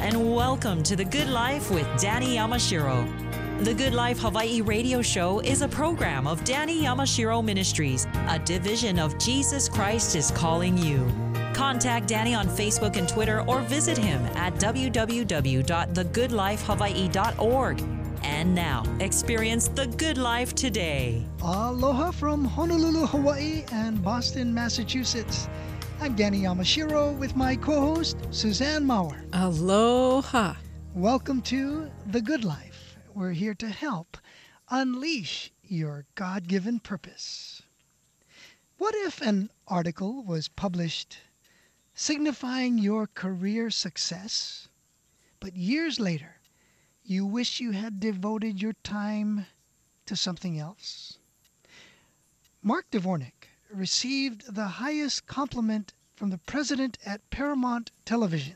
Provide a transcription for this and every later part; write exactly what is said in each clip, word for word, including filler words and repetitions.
and welcome to The Good Life with Danny Yamashiro. The Good Life Hawaii radio show is a program of Danny Yamashiro Ministries, a division of Jesus Christ is Calling You. Contact Danny on Facebook and Twitter or visit him at w w w dot the good life hawaii dot org. And now, experience the good life today. Aloha from Honolulu, Hawaii and Boston, Massachusetts. I'm Danny Yamashiro with my co-host, Suzanne Maurer. Aloha. Welcome to The Good Life. We're here to help unleash your God-given purpose. What if an article was published signifying your career success, but years later, you wish you had devoted your time to something else? Mark Dvornik received the highest compliment from the president at Paramount Television.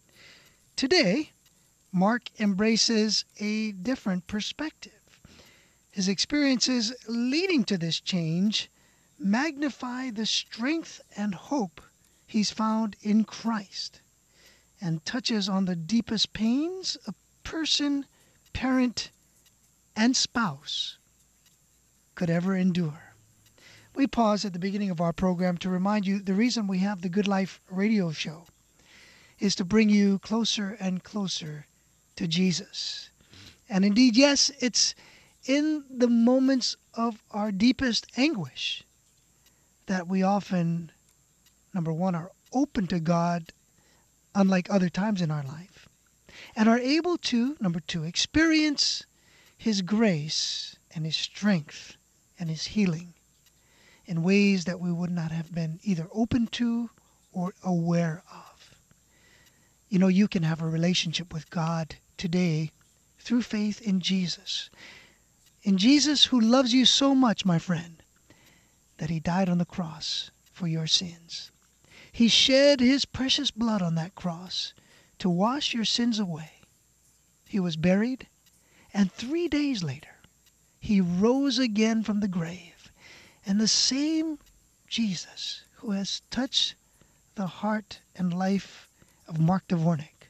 Today, Mark embraces a different perspective. His experiences leading to this change magnify the strength and hope he's found in Christ, and touches on the deepest pains a person, parent, and spouse could ever endure. We pause at the beginning of our program to remind you the reason we have the Good Life radio show is to bring you closer and closer to Jesus. And indeed, yes, it's in the moments of our deepest anguish that we often, number one, are open to God unlike other times in our life, and are able to, number two, experience His grace and His strength and His healing in ways that we would not have been either open to or aware of. You know, you can have a relationship with God today through faith in Jesus. In Jesus, who loves you so much, my friend, that He died on the cross for your sins. He shed His precious blood on that cross to wash your sins away. He was buried, and three days later, He rose again from the grave. And the same Jesus who has touched the heart and life of Mark Dvornik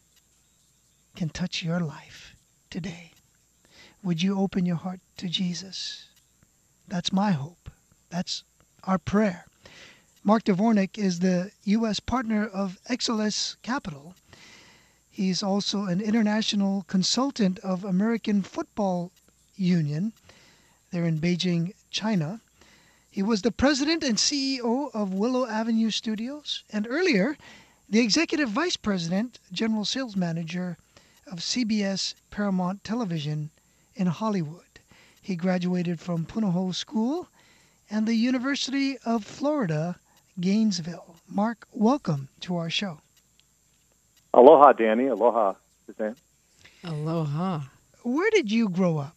can touch your life today. Would you open your heart to Jesus? That's my hope. That's our prayer. Mark Dvornik is the U S partner of Exelis Capital. He's also an international consultant of American Football Union. They're in Beijing, China. He was the president and C E O of Willow Avenue Studios, and earlier, the executive vice president, general sales manager of C B S Paramount Television in Hollywood. He graduated from Punahou School and the University of Florida, Gainesville. Mark, welcome to our show. Aloha, Danny. Aloha, Suzanne. Aloha. Where did you grow up?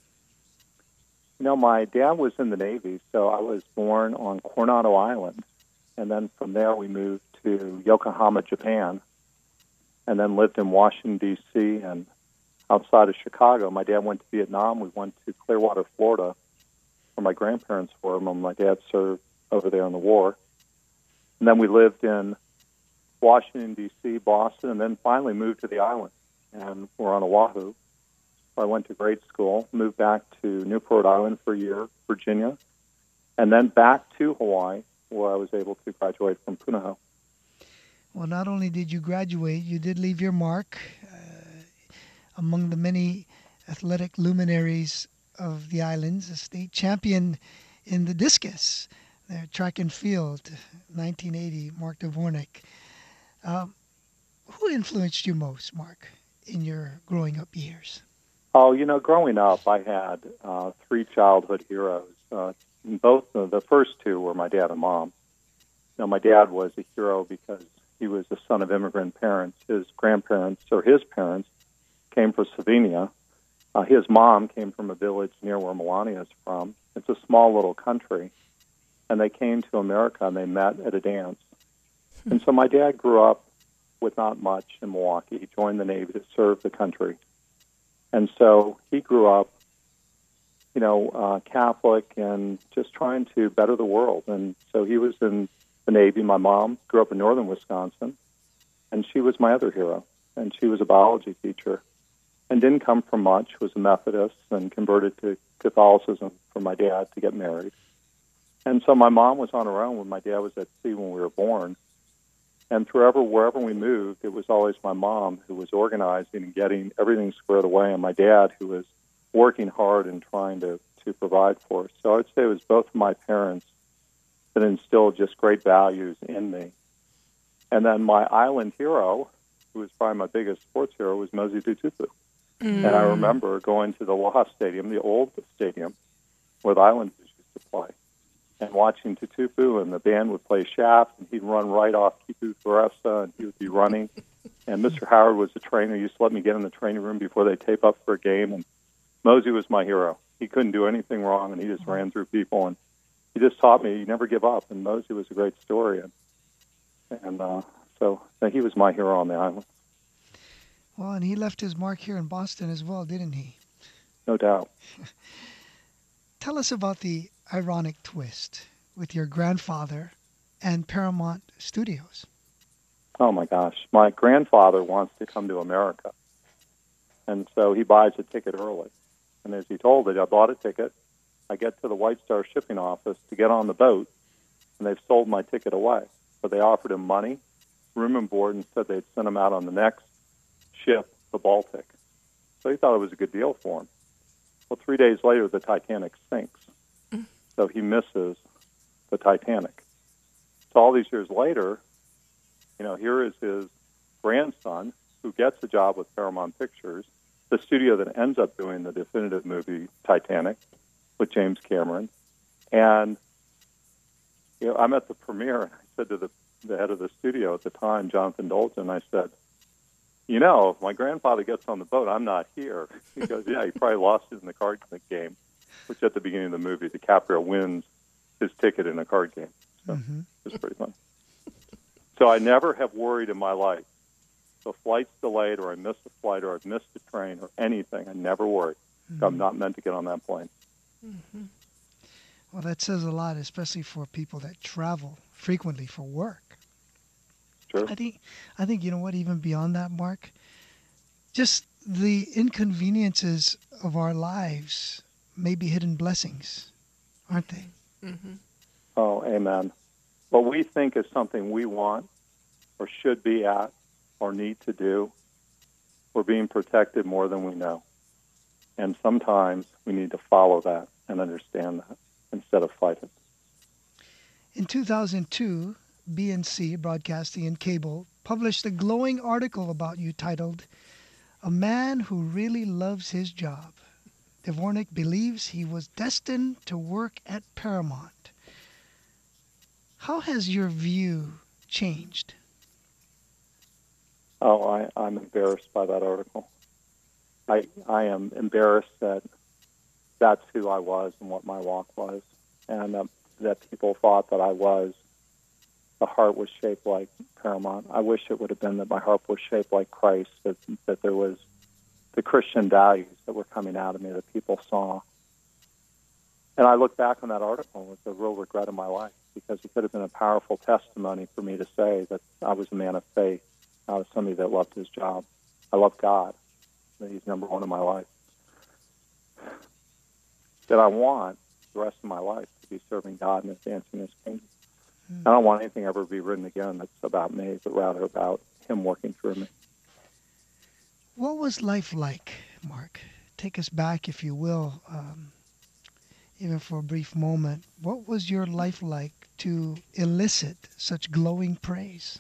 You know, my dad was in the Navy, so I was born on Coronado Island. And then from there we moved to Yokohama, Japan, and then lived in Washington, D C and outside of Chicago. My dad went to Vietnam. We went to Clearwater, Florida, where my grandparents were when my dad served over there in the war. And then we lived in Washington, D C, Boston, and then finally moved to the island. And we're on Oahu. I went to grade school, moved back to Newport Island for a year, Virginia, and then back to Hawaii, where I was able to graduate from Punahou. Well, not only did you graduate, you did leave your mark uh, among the many athletic luminaries of the islands, a state champion in the discus, the track and field, nineteen eighty, Mark Dvornik. Um, who influenced you most, Mark, in your growing up years? Oh, you know, growing up, I had uh, three childhood heroes. Uh, both uh, the first two were my dad and mom. Now, my dad was a hero because he was the son of immigrant parents. His grandparents, or his parents, came from Slovenia. Uh, his mom came from a village near where Melania is from. It's a small little country. And they came to America, and they met at a dance. And so my dad grew up with not much in Milwaukee. He joined the Navy to serve the country. And so he grew up, you know, uh, Catholic and just trying to better the world. And so he was in the Navy. My mom grew up in northern Wisconsin, and she was my other hero. and she was a biology teacher and didn't come from much, was a Methodist, and converted to Catholicism for my dad to get married. And so my mom was on her own when my dad was at sea when we were born. And wherever, wherever we moved, it was always my mom who was organizing and getting everything squared away, and my dad who was working hard and trying to, to provide for us. So I would say it was both of my parents that instilled just great values in me. And then my island hero, who was probably my biggest sports hero, was Mosey Tutupu. Mm. And I remember going to the Aloha Stadium, the old stadium, where the Islanders used to play, and watching Tutupu, and the band would play Shaft, and he'd run right off Kipu Foresta, and he would be running. And Mister Howard was the trainer. He used to let me get in the training room before they tape up for a game, and Mosey was my hero. He couldn't do anything wrong, and he just ran through people, and he just taught me you never give up, and Mosey was a great story. And, and uh, so he was my hero on the island. Well, and he left his mark here in Boston as well, didn't he? No doubt. Tell us about the ironic twist with your grandfather and Paramount Studios. Oh, my gosh. My grandfather wants to come to America, and so he buys a ticket early. And as he told it, I bought a ticket. I get to the White Star shipping office to get on the boat, and they've sold my ticket away. So they offered him money, room and board, and said they'd send him out on the next ship, the Baltic. So he thought it was a good deal for him. Well, three days later, the Titanic sinks. Mm. So he misses the Titanic. So all these years later, you know, here is his grandson who gets a job with Paramount Pictures, the studio that ends up doing the definitive movie Titanic with James Cameron. And, you know, I'm at the premiere, and I said to the, the head of the studio at the time, Jonathan Dolgen, I said, you know, if my grandfather gets on the boat, I'm not here. He goes, yeah, he probably lost it in the card game, which at the beginning of the movie, DiCaprio wins his ticket in a card game. So mm-hmm. It's pretty fun. So I never have worried in my life. So flight's delayed, or I missed a flight, or I've missed a train, or anything, I never worry. Mm-hmm. I'm not meant to get on that plane. Mm-hmm. Well, that says a lot, especially for people that travel frequently for work. Sure. I think, I think you know what, even beyond that, Mark, just the inconveniences of our lives may be hidden blessings, aren't they? Mm-hmm. Oh, amen. What we think is something we want or should be at or need to do, we're being protected more than we know. And sometimes we need to follow that and understand that instead of fight it. In two thousand two, B N C, Broadcasting and Cable, published a glowing article about you titled, "A Man Who Really Loves His Job." Dvornik believes he was destined to work at Paramount. How has your view changed? Oh, I, I'm embarrassed by that article. I I am embarrassed that that's who I was and what my walk was, and um, that people thought that I was, the heart was shaped like Paramount. I wish it would have been that my heart was shaped like Christ, that, that there was the Christian values that were coming out of me that people saw. And I look back on that article with a real regret in my life, because it could have been a powerful testimony for me to say that I was a man of faith. I was somebody that loved his job. I love God, that he's number one in my life. That I want the rest of my life to be serving God and advancing his kingdom. Mm. I don't want anything ever to be written again that's about me, but rather about him working through me. What was life like, Mark? Take us back, if you will, um, even for a brief moment. What was your life like to elicit such glowing praise?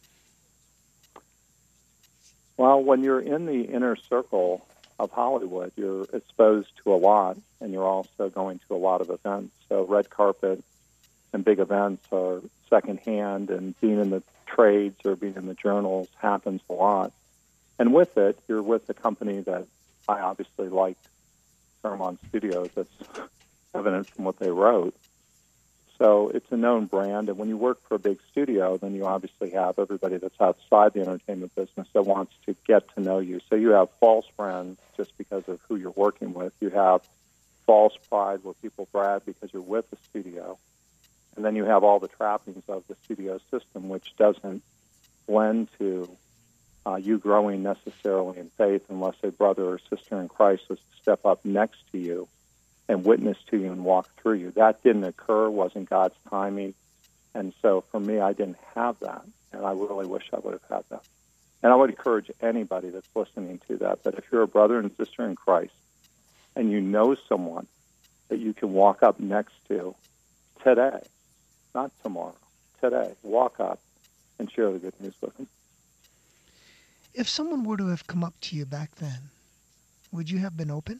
Well, when you're in the inner circle of Hollywood, you're exposed to a lot, and you're also going to a lot of events. So red carpet and big events are secondhand, and being in the trades or being in the journals happens a lot. And with it, you're with a company that I obviously liked, Paramount Studios. That's evident from what they wrote. So it's a known brand, and when you work for a big studio, then you obviously have everybody that's outside the entertainment business that wants to get to know you. So you have false friends just because of who you're working with. You have false pride where people brag because you're with the studio. And then you have all the trappings of the studio system, which doesn't lend to uh, you growing necessarily in faith unless a brother or sister in Christ was to step up next to you and witness to you and walk through you. That didn't occur, wasn't God's timing. And so for me, I didn't have that, and I really wish I would have had that. And I would encourage anybody that's listening to that, that if you're a brother and sister in Christ and you know someone that you can walk up next to today, not tomorrow, today, walk up and share the good news with them. If someone were to have come up to you back then, would you have been open?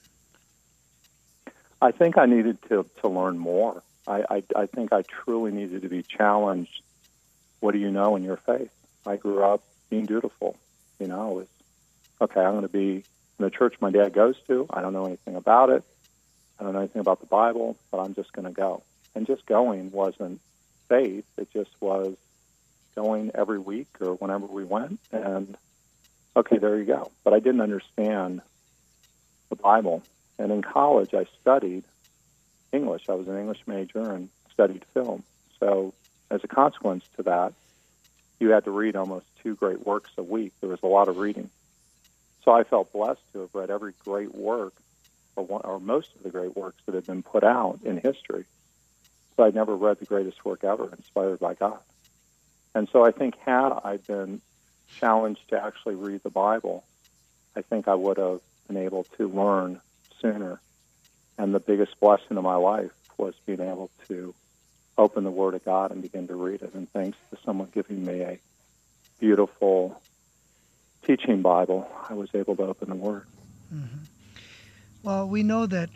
I think I needed to, to learn more. I, I, I think I truly needed to be challenged. What do you know in your faith? I grew up being dutiful. You know, it was, okay, I'm going to be in the church my dad goes to. I don't know anything about it. I don't know anything about the Bible, but I'm just going to go. And just going wasn't faith. It just was going every week or whenever we went. And, okay, there you go. But I didn't understand the Bible. And in college, I studied English. I was an English major and studied film. So as a consequence to that, you had to read almost two great works a week. There was a lot of reading. So I felt blessed to have read every great work, or, one, or most of the great works that had been put out in history. But I'd never read the greatest work ever, inspired by God. And so I think had I been challenged to actually read the Bible, I think I would have been able to learn sooner. And the biggest blessing of my life was being able to open the Word of God and begin to read it. And thanks to someone giving me a beautiful teaching Bible, I was able to open the Word. Mm-hmm. Well, we know that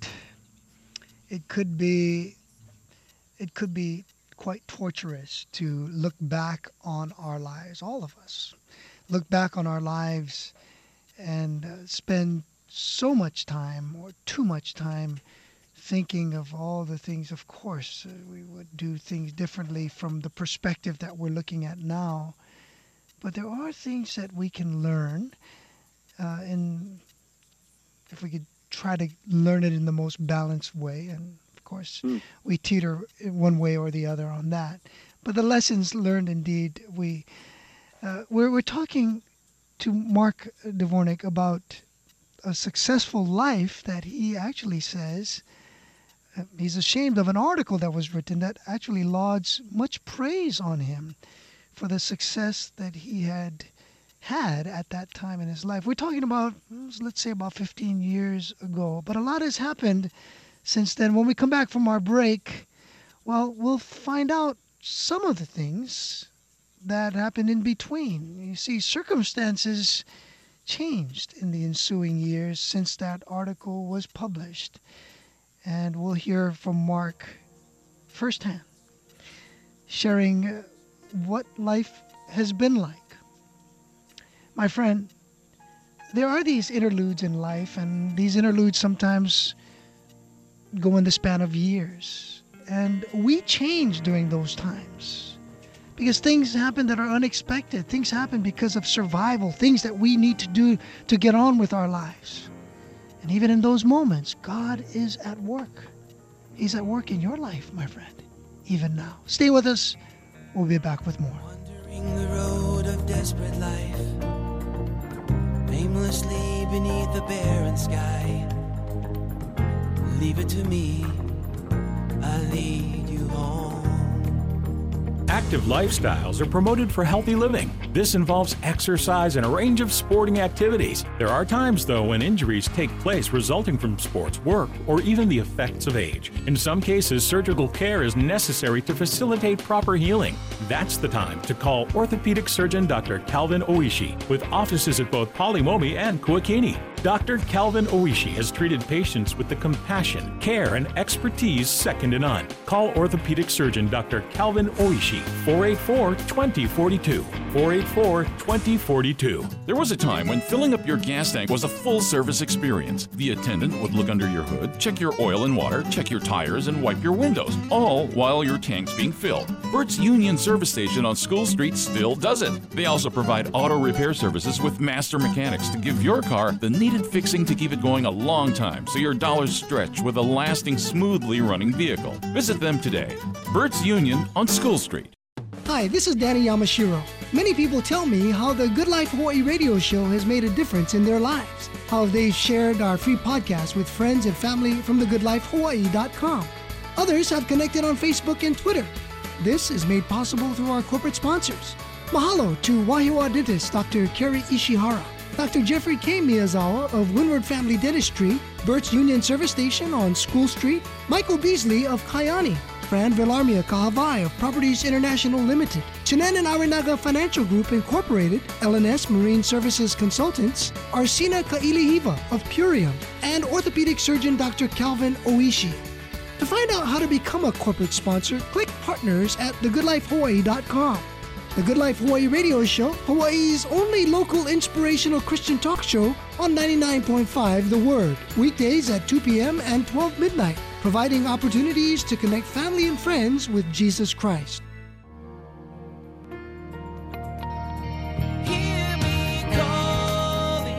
it could be it could be quite torturous to look back on our lives, all of us, look back on our lives and uh, spend so much time or too much time thinking of all the things. Of course, uh, we would do things differently from the perspective that we're looking at now. But there are things that we can learn, uh, and if we could try to learn it in the most balanced way. And of course, mm. we teeter one way or the other on that. But the lessons learned, indeed, we uh, we're we're talking to Mark Dvornik about a successful life that he actually says uh, he's ashamed of an article that was written that actually lauds much praise on him for the success that he had had at that time in his life. We're talking about, let's say, about fifteen years ago. But a lot has happened since then. When we come back from our break, well, we'll find out some of the things that happened in between. You see, circumstances changed in the ensuing years since that article was published. And we'll hear from Mark firsthand, sharing what life has been like. My friend, there are these interludes in life, and these interludes sometimes go in the span of years. And we change during those times because things happen that are unexpected. Things happen because of survival, things that we need to do to get on with our lives. And even in those moments, God is at work. He's at work in your life, my friend, even now. Stay with us. We'll be back with more. Wandering the road of desperate life, aimlessly beneath the barren sky. Leave it to me, I'll lead you home. Active lifestyles are promoted for healthy living. This involves exercise and a range of sporting activities. There are times, though, when injuries take place resulting from sports, work, or even the effects of age. In some cases, surgical care is necessary to facilitate proper healing. That's the time to call orthopedic surgeon Doctor Calvin Oishi, with offices at both Polimomi and Kuakini. Doctor Calvin Oishi has treated patients with the compassion, care, and expertise second to none. Call orthopedic surgeon Doctor Calvin Oishi, four eight four, two oh four two, four eight four, two oh four two. There was a time when filling up your gas tank was a full-service experience. The attendant would look under your hood, check your oil and water, check your tires, and wipe your windows, all while your tank's being filled. Burt's Union Service Station on School Street still does it. They also provide auto repair services with master mechanics to give your car the needed fixing to keep it going a long time so your dollars stretch with a lasting, smoothly running vehicle. Visit them today. Burt's Union on School Street. Hi, this is Danny Yamashiro. Many people tell me how the Good Life Hawaii radio show has made a difference in their lives, how they've shared our free podcast with friends and family from the good life hawaii dot com. Others have connected on Facebook and Twitter. This is made possible through our corporate sponsors. Mahalo to Wahiawa dentist Doctor Kerry Ishihara, Doctor Jeffrey K. Miyazawa of Windward Family Dentistry, Burt's Union Service Station on School Street, Michael Beasley of Kaiani, Fran Villarmia Kahavai of Properties International Limited, Chinen and Arinaga Financial Group Incorporated, L and S Marine Services Consultants, Arsina Kailihiva of Purium, and orthopedic surgeon Doctor Calvin Oishi. To find out how to become a corporate sponsor, click Partners at the good life hawaii dot com. The Good Life Hawaii radio show, Hawaii's only local inspirational Christian talk show on ninety-nine point five The Word, weekdays at two p.m. and twelve midnight, providing opportunities to connect family and friends with Jesus Christ. Hear me calling,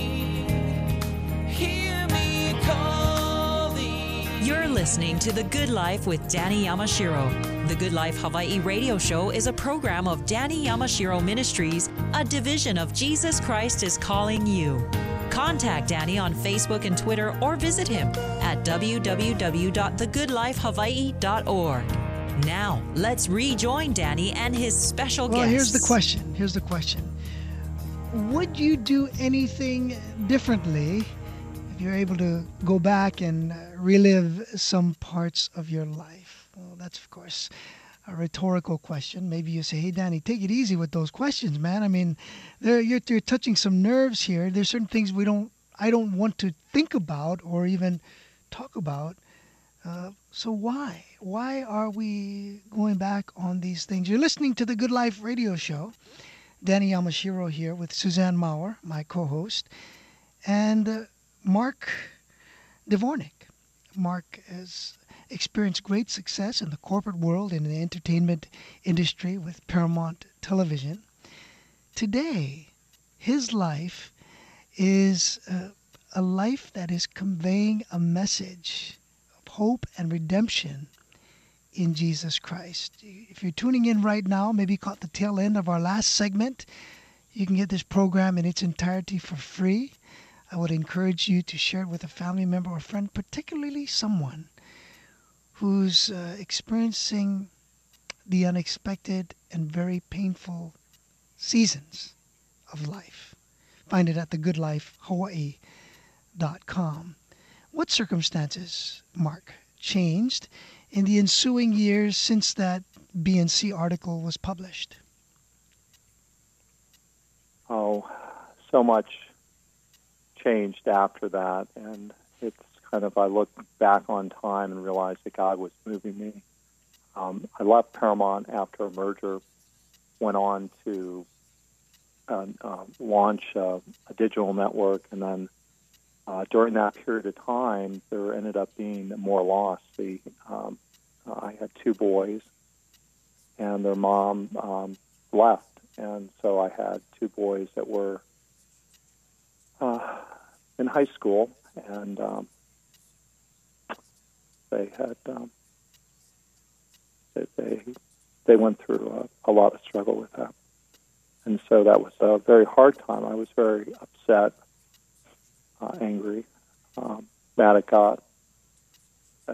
hear me calling. You're listening to The Good Life with Danny Yamashiro. The Good Life Hawaii radio show is a program of Danny Yamashiro Ministries, a division of Jesus Christ is Calling You. Contact Danny on Facebook and Twitter or visit him at w w w dot the good life hawaii dot org. Now, let's rejoin Danny and his special Well, guests. here's the question. Here's the question. Would you do anything differently if you're able to go back and uh, relive some parts of your life? Well, that's, of course, a rhetorical question. Maybe you say, hey, Danny, take it easy with those questions, man. I mean, they're, you're, you're touching some nerves here. There's certain things we don't, I don't want to think about or even talk about. Uh, so why? Why are we going back on these things? You're listening to the Good Life radio show. Danny Yamashiro here with Suzanne Maurer, my co-host, and uh, Mark Dvornik. Mark has experienced great success in the corporate world and in the entertainment industry with Paramount Television. Today, his life is uh, a life that is conveying a message of hope and redemption in Jesus Christ. If you're tuning in right now, maybe you caught the tail end of our last segment, you can get this program in its entirety for free. I would encourage you to share it with a family member or friend, particularly someone who's uh, experiencing the unexpected and very painful seasons of life. Find it at the good life hawaii dot com. What circumstances, Mark, changed in the ensuing years since that B N C article was published? Oh, so much changed after that, and it's kind of, I look back on time and realize that God was moving me. Um, I left Paramount after a merger, went on to uh, uh, launch uh, a digital network, and then uh, during that period of time, there ended up being more loss. The, um, uh, I had two boys, and their mom um, left, and so I had two boys that were uh, in high school, and um, they had um, they, they they went through a, a lot of struggle with that, and so that was a very hard time. I was very upset, uh, angry, um, mad at God that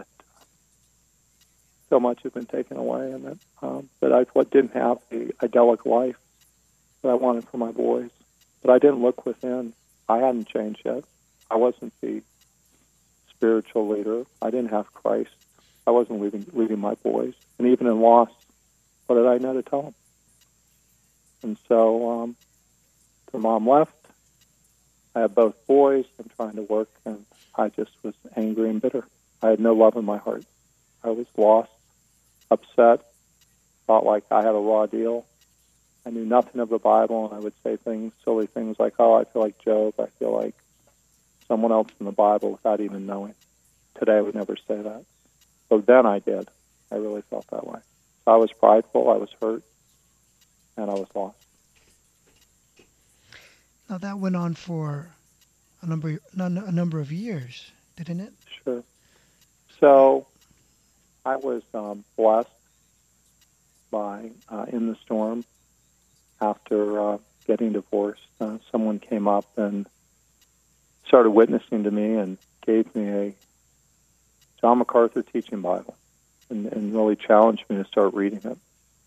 so much had been taken away, and that um, that I what didn't have the idyllic life that I wanted for my boys. But I didn't look within. I hadn't changed yet. I wasn't the spiritual leader. I didn't have Christ. I wasn't leading, leading my boys. And even in loss, what did I know to tell them? And so um, their mom left. I had both boys. I'm trying to work, and I just was angry and bitter. I had no love in my heart. I was lost, upset, felt like I had a raw deal. I knew nothing of the Bible, and I would say things, silly things like, oh, I feel like Job. I feel like someone else in the Bible without even knowing. Today I would never say that. But then I did. I really felt that way. So I was prideful, I was hurt, and I was lost. Now that went on for a number a number of years, didn't it? Sure. So I was um, blessed by uh, In the Storm, after uh, getting divorced, uh, someone came up and started witnessing to me and gave me a John MacArthur teaching Bible and, and really challenged me to start reading it.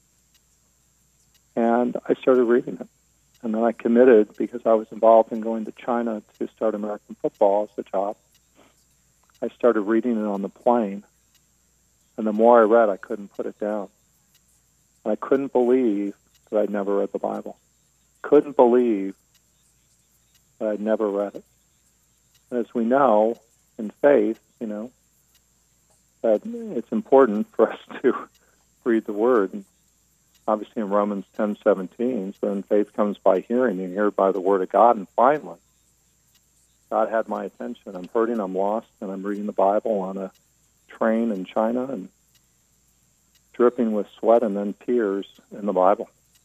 And I started reading it. And then I committed, because I was involved in going to China to start American football as a job. I started reading it on the plane. And the more I read, I couldn't put it down. And I couldn't believe that I'd never read the Bible. Couldn't believe that I'd never read it. And as we know, in faith, you know, that it's important for us to read the Word. And obviously in Romans ten seventeen, so then faith comes by hearing, and hear by the Word of God. And finally, God had my attention. I'm hurting, I'm lost, and I'm reading the Bible on a train in China and dripping with sweat and then tears in the Bible.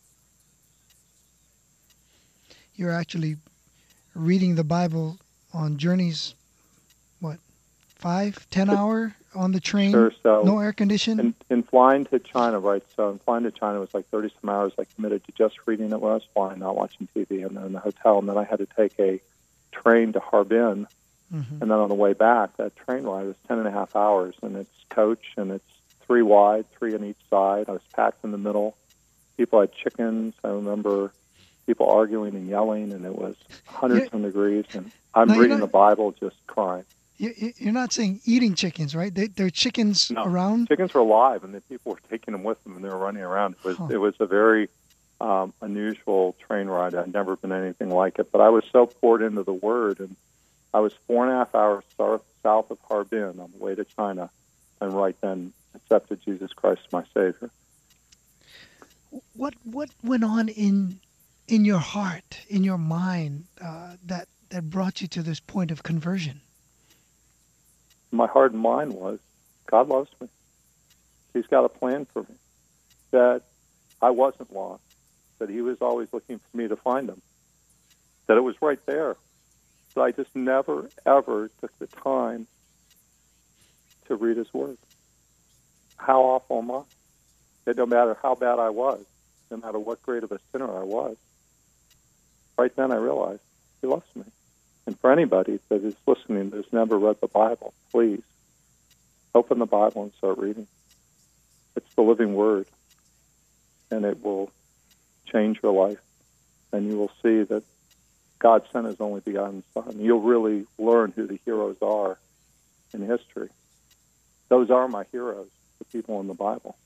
You're actually reading the Bible on journeys, what, five, ten hour on the train? Sure, so no air conditioning? In, in flying to China, right, so in flying to China, it was like thirty-some hours. I committed to just reading it when I was flying, not watching T V, and then in the hotel. And then I had to take a train to Harbin, mm-hmm. and then on the way back, that train ride was ten and a half hours, and it's coach, and it's three wide, three on each side. I was packed in the middle. People had chickens. I remember people arguing and yelling, and it was hundreds of degrees, and I'm no, reading not, the Bible just crying. You, you're not saying eating chickens, right? They, they're chickens no, around? Chickens were alive, and the people were taking them with them, and they were running around. It was, huh. it was a very um, unusual train ride. I'd never been anything like it, but I was so poured into the Word, and I was four and a half hours south, south of Harbin on the way to China, and right then accepted Jesus Christ as my Savior. What what went on in in your heart, in your mind, uh, that that brought you to this point of conversion? My heart and mind was, God loves me. He's got a plan for me. That I wasn't lost. That He was always looking for me to find Him. That it was right there. That I just never, ever took the time to read His Word. How awful am I? That no matter how bad I was, no matter what great of a sinner I was, right then I realized He loves me. And for anybody that is listening that has never read the Bible, please open the Bible and start reading. It's the living Word, and it will change your life. And you will see that God sent His only begotten Son. You'll really learn who the heroes are in history. Those are my heroes, the people in the Bible.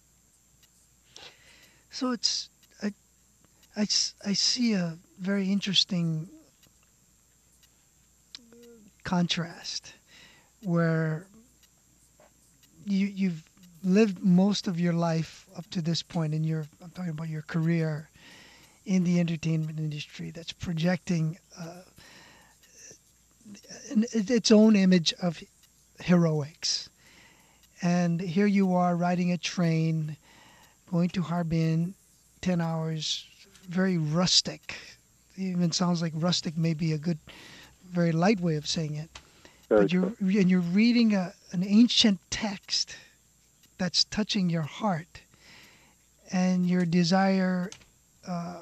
So it's, I, I, I see a very interesting contrast where you, you've lived most of your life up to this point in your, I'm talking about your career in the entertainment industry that's projecting uh, an, its own image of heroics. And here you are riding a train, going to Harbin, ten hours, very rustic. It even sounds like rustic may be a good, very light way of saying it. Very but you're true. and you're reading a, an ancient text that's touching your heart, and your desire uh,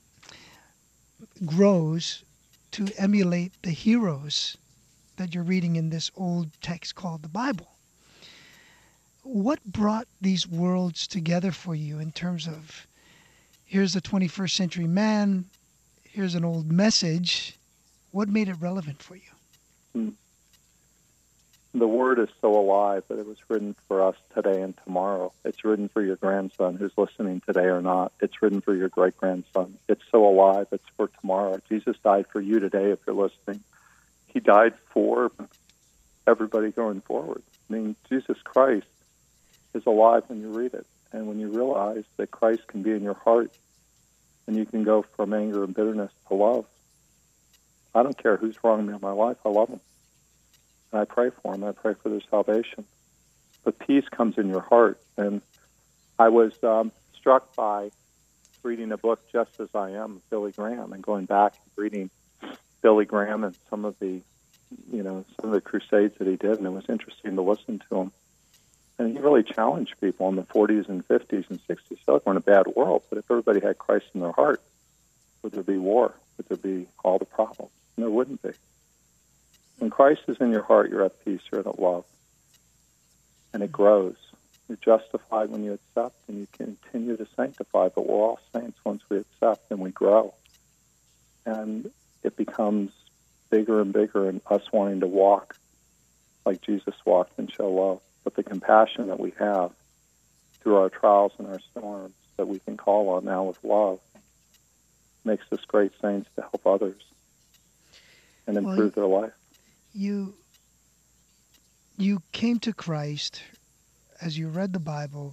grows to emulate the heroes that you're reading in this old text called the Bible. What brought these worlds together for you in terms of, here's a twenty-first century man, here's an old message? What made it relevant for you? The Word is so alive that it was written for us today and tomorrow. It's written for your grandson who's listening today or not. It's written for your great-grandson. It's so alive, it's for tomorrow. Jesus died for you today if you're listening. He died for everybody going forward. I mean, Jesus Christ is alive when you read it. And when you realize that Christ can be in your heart and you can go from anger and bitterness to love. I don't care who's wronged me in my life. I love them. And I pray for them. I pray for their salvation. But peace comes in your heart. And I was um, struck by reading a book, Just As I Am, of Billy Graham, and going back and reading Billy Graham and some of the, you know, some of the crusades that he did, and it was interesting to listen to him. And he really challenged people in the forties and fifties and sixties. So we're in a bad world, but if everybody had Christ in their heart, would there be war? Would there be all the problems? And there wouldn't be. When Christ is in your heart, you're at peace, you're at love. And it grows. You're justified when you accept, and you continue to sanctify. But we're all saints once we accept, and we grow. And it becomes bigger and bigger, and us wanting to walk like Jesus walked and show love. But the compassion that we have through our trials and our storms that we can call on now with love makes us great saints to help others and improve well, their life. You, you came to Christ as you read the Bible.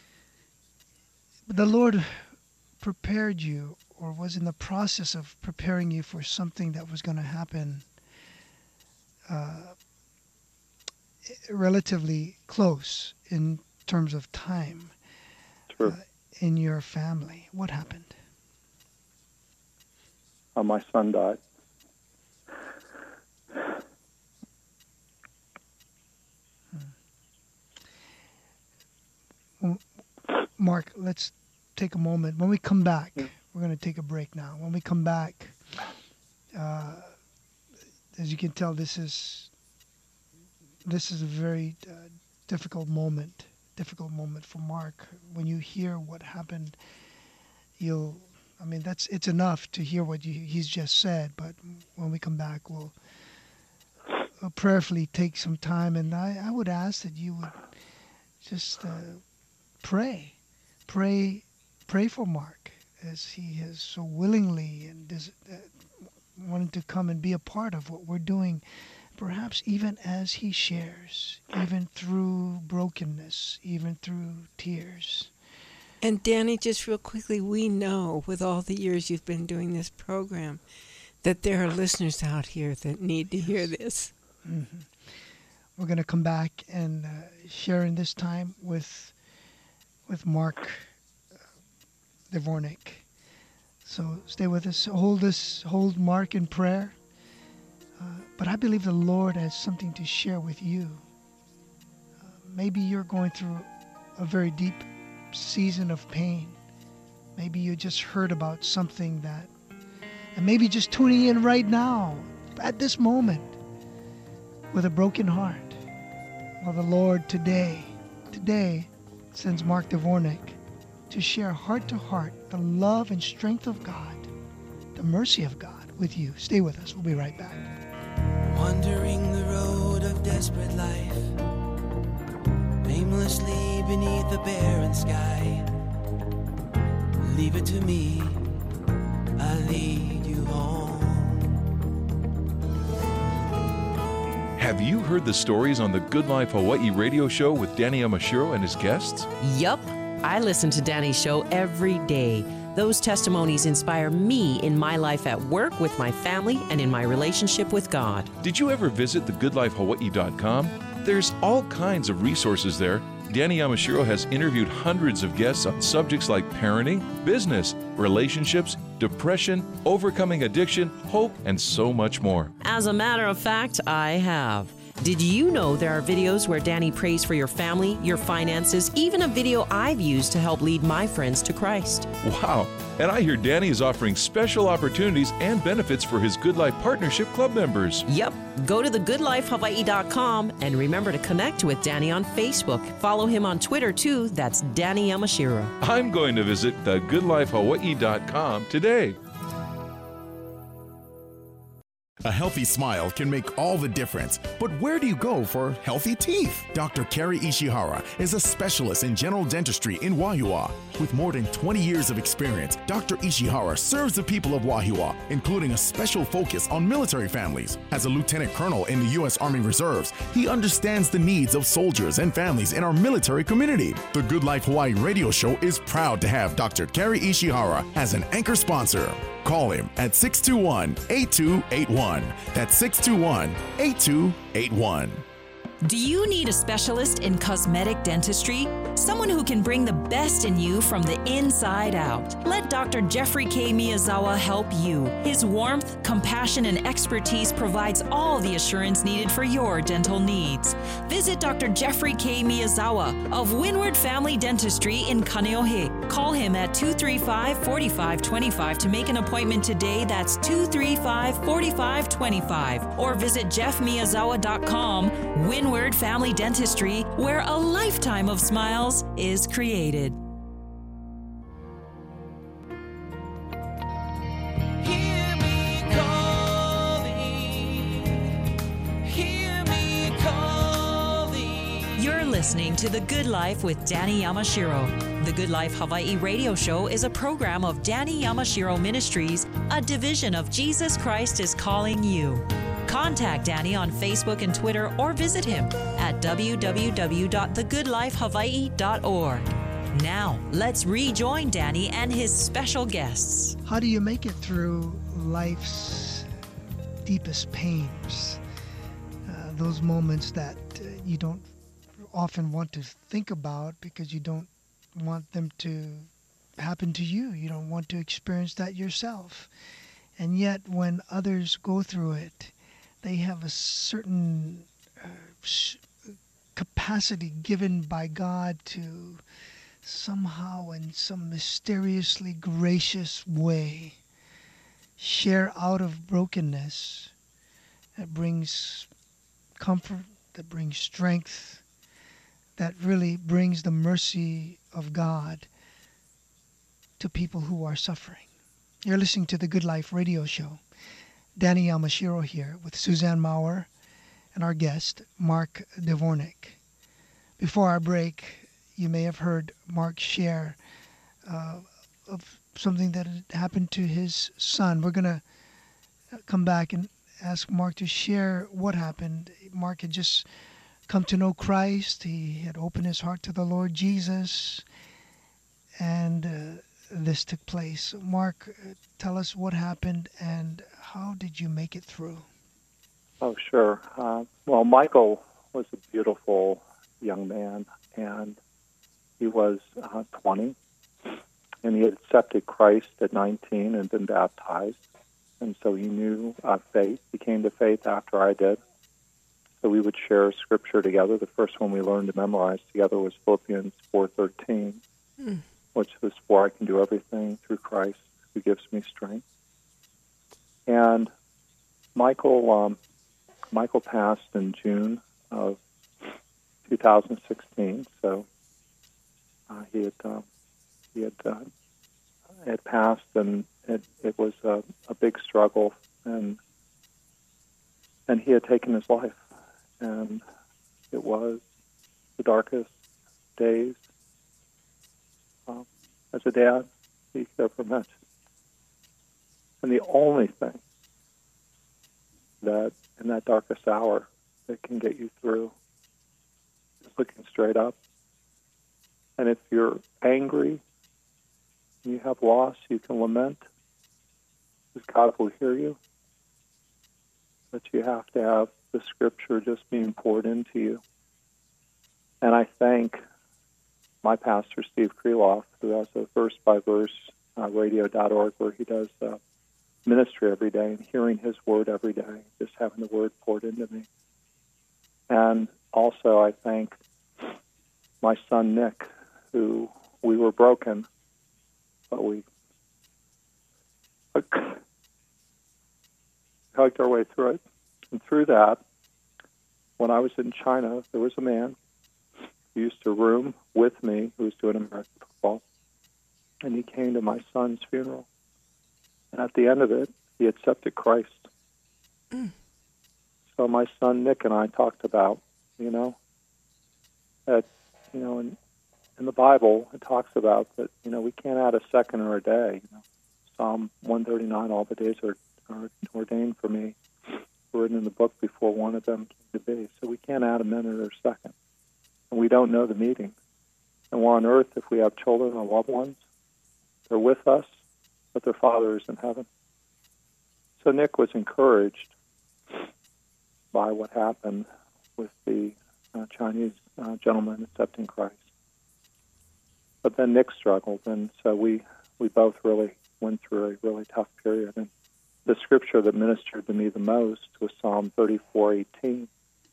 The Lord prepared you, or was in the process of preparing you for something that was going to happen uh, relatively close in terms of time. True. Uh, in your family. What happened? Uh, my son died. Well, Mark, let's take a moment. When we come back, yeah. we're going to take a break now. When we come back, uh, as you can tell, this is this is a very uh, difficult moment. Difficult moment for Mark. When you hear what happened, you'll. I mean, that's it's enough to hear what you, he's just said. But when we come back, we'll, we'll prayerfully take some time, and I, I would ask that you would just uh, pray, pray, pray for Mark as he has so willingly and des- uh, wanted to come and be a part of what we're doing. Perhaps even as he shares, even through brokenness, even through tears. And Danny, just real quickly, we know with all the years you've been doing this program that there are listeners out here that need to yes. hear this. Mm-hmm. We're going to come back and uh, share in this time with with Mark uh, Dvornik. So stay with us. Hold us, hold Mark in prayer. Uh, but I believe the Lord has something to share with you. Uh, maybe you're going through a very deep season of pain. Maybe you just heard about something that, and maybe just tuning in right now, at this moment, with a broken heart. Well, the Lord today, today sends Mark Dvornik to share heart to heart the love and strength of God, the mercy of God with you. Stay with us. We'll be right back. Wandering the road of desperate life, aimlessly beneath the barren sky. Leave it to me, I'll lead you home. Have you heard the stories on the Good Life Hawaii radio show with Danny Yamashiro and his guests? Yup. I listen to Danny's show every day. Those testimonies inspire me in my life at work, with my family, and in my relationship with God. Did you ever visit the good life hawaii dot com? There's all kinds of resources there. Danny Yamashiro has interviewed hundreds of guests on subjects like parenting, business, relationships, depression, overcoming addiction, hope, and so much more. As a matter of fact, I have. Did you know there are videos where Danny prays for your family, your finances, even a video I've used to help lead my friends to Christ? Wow. And I hear Danny is offering special opportunities and benefits for his Good Life Partnership Club members. Yep. Go to the good life hawaii dot com and remember to connect with Danny on Facebook. Follow him on Twitter too. That's Danny Yamashiro. I'm going to visit the good life hawaii dot com today. A healthy smile can make all the difference, but where do you go for healthy teeth? Doctor Kerry Ishihara is a specialist in general dentistry in Wahiawa. With more than twenty years of experience, Doctor Ishihara serves the people of Wahiawa, including a special focus on military families. As a lieutenant colonel in the U S Army Reserves, he understands the needs of soldiers and families in our military community. The Good Life Hawaii radio show is proud to have Doctor Kerry Ishihara as an anchor sponsor. Call him at six two one, eight two eight one. That's six two one, eight two eight one. Do you need a specialist in cosmetic dentistry? Someone who can bring the best in you from the inside out. Let Doctor Jeffrey K. Miyazawa help you. His warmth, compassion, and expertise provides all the assurance needed for your dental needs. Visit Doctor Jeffrey K. Miyazawa of Windward Family Dentistry in Kaneohe. Call him at two three five, four five two five to make an appointment today. That's two three five, four five two five. Or visit jeff miyazawa dot com. Windward Family Dentistry, where a lifetime of smiles is created. Hear me calling, hear me calling. You're listening to The Good Life with Danny Yamashiro. The Good Life Hawaii radio show is a program of Danny Yamashiro Ministries, a division of Jesus Christ is Calling You. Contact Danny on Facebook and Twitter or visit him at w w w dot the good life hawaii dot org. Now, let's rejoin Danny and his special guests. How do you make it through life's deepest pains? Uh, those moments that uh, you don't often want to think about because you don't want them to happen to you. You don't want to experience that yourself. And yet, when others go through it, they have a certain uh, capacity given by God to somehow, in some mysteriously gracious way, share out of brokenness that brings comfort, that brings strength, that really brings the mercy of God to people who are suffering. You're listening to the Good Life radio show. Danny Yamashiro here with Suzanne Maurer and our guest, Mark Dvornik. Before our break, you may have heard Mark share uh, of something that had happened to his son. We're going to come back and ask Mark to share what happened. Mark had just come to know Christ. He had opened his heart to the Lord Jesus, and uh, this took place. Mark, tell us what happened and how did you make it through? Oh, sure. Uh, well, Michael was a beautiful young man, and he was uh, twenty, and he had accepted Christ at nineteen and been baptized, and so he knew uh, faith. He came to faith after I did. So we would share Scripture together. The first one we learned to memorize together was Philippians four thirteen, mm. which was, for I can do everything through Christ who gives me strength. And Michael um, Michael passed in June of two thousand sixteen. So uh, he had uh, he had uh, had passed, and it, it was a, a big struggle, and and he had taken his life, and it was the darkest days um, as a dad he could ever imagine. And the only thing that in that darkest hour that can get you through is looking straight up. And if you're angry and you have loss, you can lament, because God will hear you. But you have to have the Scripture just being poured into you. And I thank my pastor, Steve Kreloff, who has a verse-by-verse uh, radio dot org where he does uh, ministry every day, and hearing his word every day, just having the word poured into me. And also I thank my son, Nick, who we were broken, but we hugged our way through it. And through that, when I was in China, there was a man who used to room with me who was doing American football, and he came to my son's funeral. And at the end of it, he accepted Christ. Mm. So my son Nick and I talked about, you know, that, you know, in, in the Bible, it talks about that, you know, we can't add a second or a day. You know, Psalm one thirty-nine, all the days are, are ordained for me, written in the book before one of them came to be. So we can't add a minute or a second. And we don't know the meeting. And we're on earth, if we have children or loved ones, they're with us, but their Father is in heaven. So Nick was encouraged by what happened with the uh, Chinese uh, gentleman accepting Christ. But then Nick struggled, and so we, we both really went through a really tough period. And the scripture that ministered to me the most was Psalm thirty-four eighteen,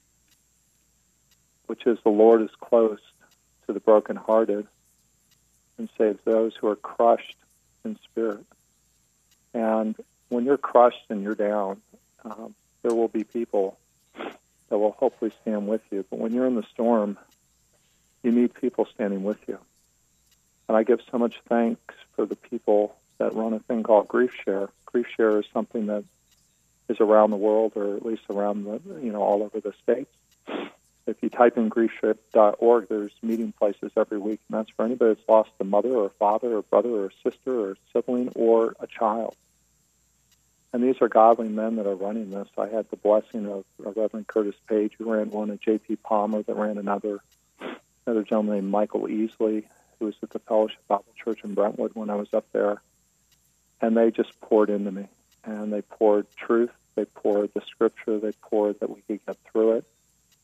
which is, the Lord is close to the brokenhearted and saves those who are crushed in spirit. And when you're crushed and you're down, um, there will be people that will hopefully stand with you. But when you're in the storm, you need people standing with you. And I give so much thanks for the people that run a thing called Grief Share. Grief Share is something that is around the world, or at least around the, you know, all over the states. If you type in grief share dot org, there's meeting places every week, and that's for anybody that's lost a mother or a father or brother or a sister or a sibling or a child. And these are godly men that are running this. I had the blessing of, of Reverend Curtis Page, who ran one, and J P Palmer, that ran another, another gentleman named Michael Easley, who was at the Fellowship Bible Church in Brentwood when I was up there. And they just poured into me. And they poured truth. They poured the scripture. They poured that we could get through it.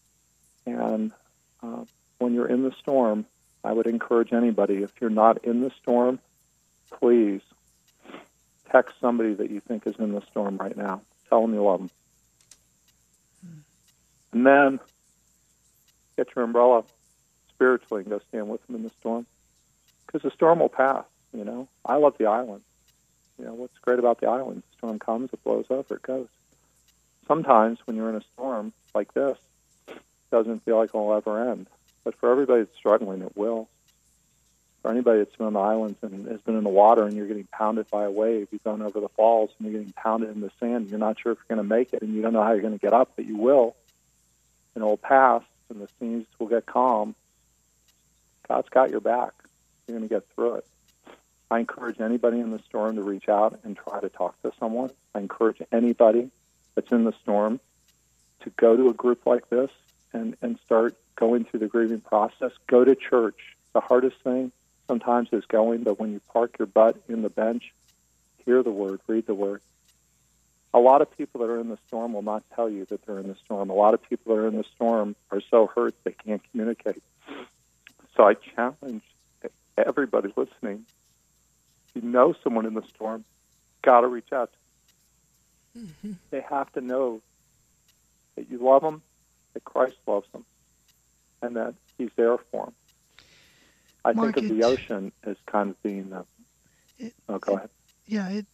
And uh, when you're in the storm, I would encourage anybody, if you're not in the storm, please text somebody that you think is in the storm right now. Tell them you love them. Hmm. And then get your umbrella spiritually and go stand with them in the storm. Because the storm will pass, you know. I love the island. You know, what's great about the island? The storm comes, it blows over, it goes. Sometimes when you're in a storm like this, it doesn't feel like it'll ever end. But for everybody that's struggling, it will. For anybody that's been on the islands and has been in the water and you're getting pounded by a wave, you've gone over the falls and you're getting pounded in the sand, and you're not sure if you're going to make it, and you don't know how you're going to get up, but you will. And it'll pass, and the seas will get calm. God's got your back. You're going to get through it. I encourage anybody in the storm to reach out and try to talk to someone. I encourage anybody that's in the storm to go to a group like this and, and start going through the grieving process. Go to church. The hardest thing sometimes is going, but when you park your butt in the bench, hear the word, read the word. A lot of people that are in the storm will not tell you that they're in the storm. A lot of people that are in the storm are so hurt they can't communicate. So I challenge everybody listening, if you know someone in the storm, got to reach out to them. Mm-hmm. They have to know that you love them, that Christ loves them, and that he's there for them. I Mark, think of it, the ocean as kind of being the... It, oh, go it, ahead. Yeah, it,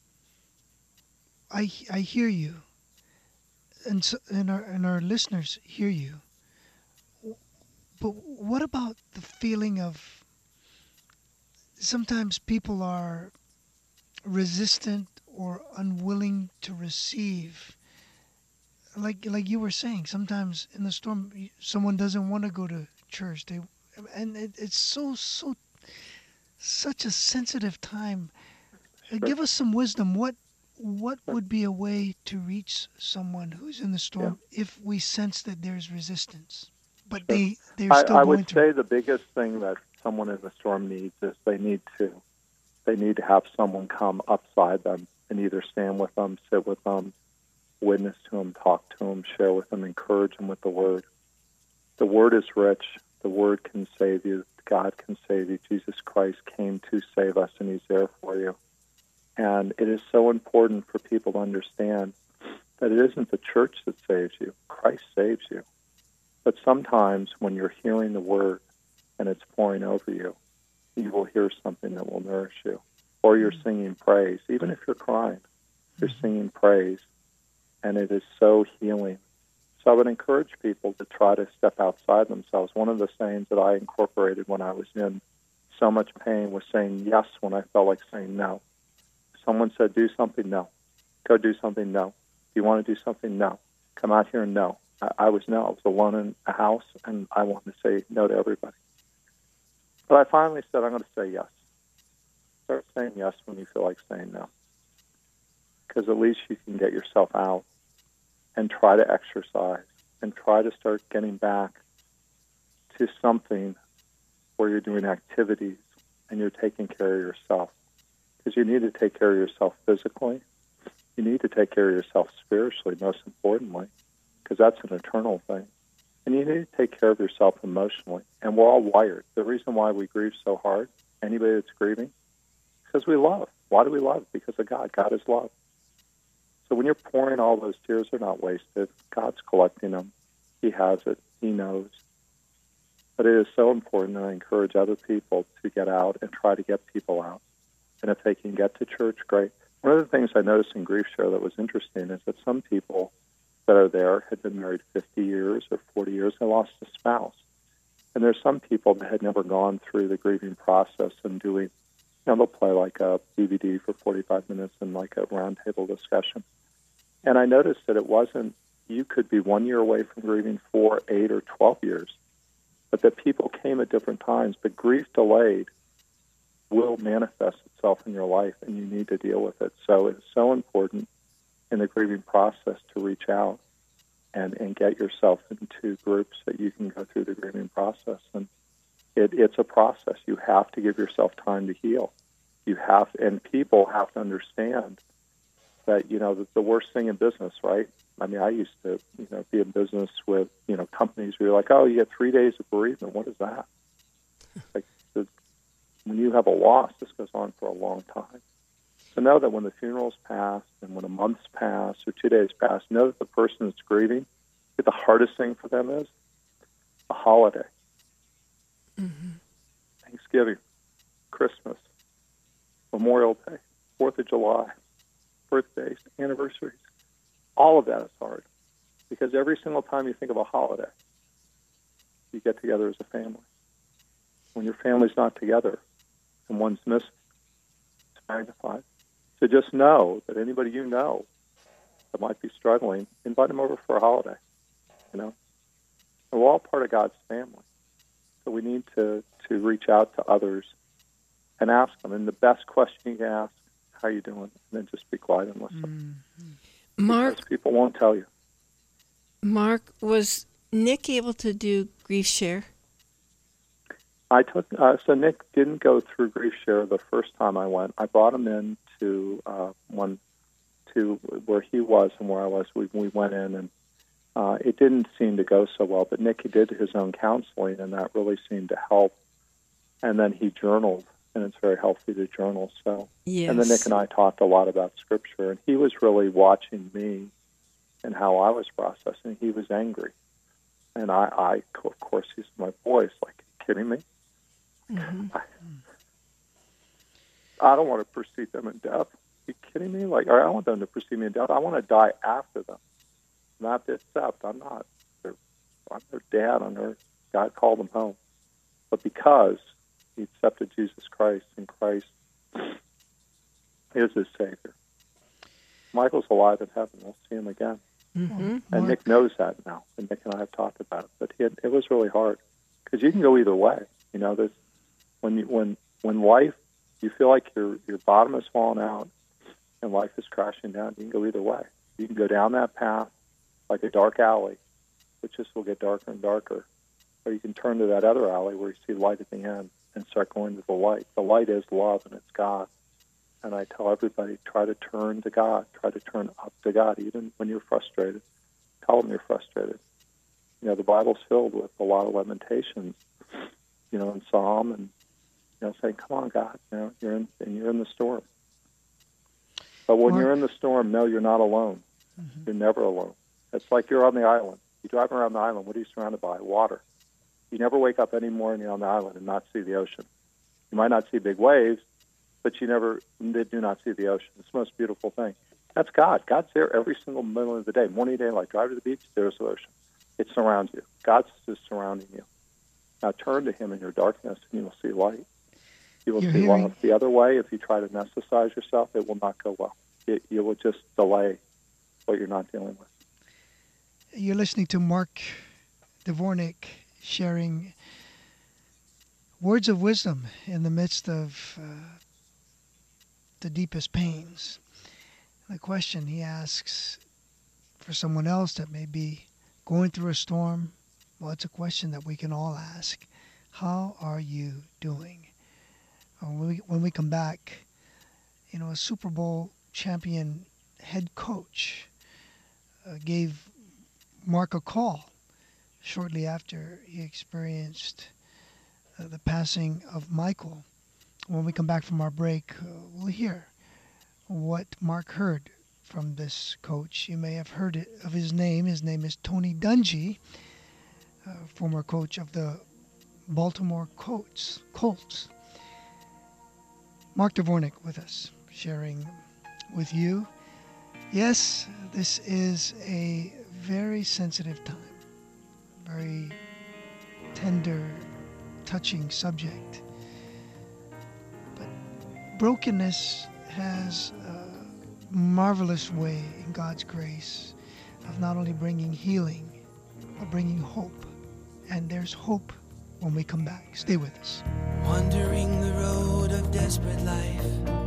I, I hear you, and, so, and, our, and our listeners hear you. But what about the feeling of sometimes people are resistant or unwilling to receive? Like like you were saying, sometimes in the storm, someone doesn't want to go to church. They, and it, it's so so such a sensitive time. Sure. Give us some wisdom. What what would be a way to reach someone who's in the storm yeah. if we sense that there's resistance? But sure. they, they're still I, I going would through. say the biggest thing that someone in the storm needs is they need to they need to have someone come upside them and either stand with them, sit with them, witness to them, talk to them, share with them, encourage them with the Word. The Word is rich. The Word can save you. God can save you. Jesus Christ came to save us, and he's there for you. And it is so important for people to understand that it isn't the church that saves you. Christ saves you. But sometimes when you're hearing the Word and it's pouring over you, you will hear something that will nourish you. Or you're singing praise. Even if you're crying, you're singing praise. And it is so healing. So I would encourage people to try to step outside themselves. One of the sayings that I incorporated when I was in so much pain was saying yes when I felt like saying no. Someone said, do something, no. Go do something, no. Do you want to do something? No. Come out here and no. I, I was no. I was alone in a house, and I wanted to say no to everybody. But I finally said, I'm going to say yes. Start saying yes when you feel like saying no. Because at least you can get yourself out and try to exercise and try to start getting back to something where you're doing activities and you're taking care of yourself. Because you need to take care of yourself physically. You need to take care of yourself spiritually, most importantly, because that's an eternal thing. And you need to take care of yourself emotionally. And we're all wired. The reason why we grieve so hard, anybody that's grieving, because we love. Why do we love? Because of God. God is love. So when you're pouring all those tears, they're not wasted. God's collecting them. He has it. He knows. But it is so important, and I encourage other people to get out and try to get people out. And if they can get to church, great. One of the things I noticed in Grief Share that was interesting is that some people that are there had been married fifty years or forty years and lost a spouse. And there's some people that had never gone through the grieving process and doing, you know, they'll play like a D V D for forty-five minutes and like a roundtable discussion. And I noticed that it wasn't, you could be one year away from grieving, four, eight, or twelve years, but that people came at different times. But grief delayed will manifest itself in your life, and you need to deal with it. So it's so important in the grieving process to reach out and, and get yourself into groups that you can go through the grieving process. And it, it's a process. You have to give yourself time to heal. You have, and people have to understand that, you know, the, the worst thing in business, right? I mean, I used to, you know, be in business with, you know, companies where you're like, oh, you get three days of bereavement. What is that? Like, the, when you have a loss, this goes on for a long time. So know that when the funeral's passed and when a month's passed or two days pass, know that the person that's grieving, that the hardest thing for them is a holiday. Mm-hmm. Thanksgiving, Christmas, Memorial Day, Fourth of July, birthdays, anniversaries. All of that is hard because every single time you think of a holiday, you get together as a family. When your family's not together and one's missing, it's magnified. So just know that anybody you know that might be struggling, invite them over for a holiday, you know. And we're all part of God's family. So we need to, to reach out to others and ask them. And the best question you can ask, how are you doing? And then just be quiet and listen. Mm-hmm. Mark, because people won't tell you. Mark, was Nick able to do Grief Share? I took uh, so Nick didn't go through Grief Share the first time I went. I brought him in to uh, one to where he was and where I was. We we went in and uh, it didn't seem to go so well. But Nick did his own counseling and that really seemed to help. And then he journaled, and it's very healthy to journal. So yes. And then Nick and I talked a lot about Scripture, and he was really watching me and how I was processing. He was angry, and I, I of course, he's my voice. Like, kidding me? Mm-hmm. I, I don't want to precede them in death. Are you kidding me? Like, I want them to precede me in death. I want to die after them, not to accept. I'm not their, I'm their dad on earth. God called them home. But because he accepted Jesus Christ, and Christ is his Savior, Michael's alive in heaven. We'll see him again. Mm-hmm. And Mark. Nick knows that now, and Nick and I have talked about it. But he had, it was really hard because you can go either way. You know, there's when you, when when life, you feel like your your bottom is falling out and life is crashing down. You can go either way. You can go down that path like a dark alley, which just will get darker and darker, or you can turn to that other alley where you see light at the end and start going to the light. The light is love, and it's God. And I tell everybody, try to turn to God. Try to turn up to God, even when you're frustrated. Tell them you're frustrated. You know, the Bible's filled with a lot of lamentations, you know, in Psalm, and, you know, saying, come on, God, you know, you're in, and you're in the storm. But when Mark. you're in the storm, know you're not alone. Mm-hmm. You're never alone. It's like you're on the island. You drive around the island, what are you surrounded by? Water. You never wake up any morning on the island and not see the ocean. You might not see big waves, but you never do not see the ocean. It's the most beautiful thing. That's God. God's there every single moment of the day. Morning, day, like drive to the beach, there's the ocean. It surrounds you. God's just surrounding you. Now turn to him in your darkness, and you will see light. You will You're see hearing... love. The other way, if you try to anesthetize yourself, it will not go well. It, you will just delay what you're not dealing with. You're listening to Mark Dvornik sharing words of wisdom in the midst of uh, the deepest pains. The question he asks for someone else that may be going through a storm, well, it's a question that we can all ask. How are you doing? When we, when we come back, you know, a Super Bowl champion head coach uh, gave Mark a call, shortly after he experienced uh, the passing of Michael. When we come back from our break, uh, we'll hear what Mark heard from this coach. You may have heard it, of his name. His name is Tony Dungy, uh, former coach of the Baltimore Colts. Colts. Mark Dvornik with us, sharing with you. Yes, this is a very sensitive time, very tender, touching subject. But brokenness has a marvelous way in God's grace of not only bringing healing, but bringing hope. And there's hope when we come back. Stay with us. Wandering the road of desperate life,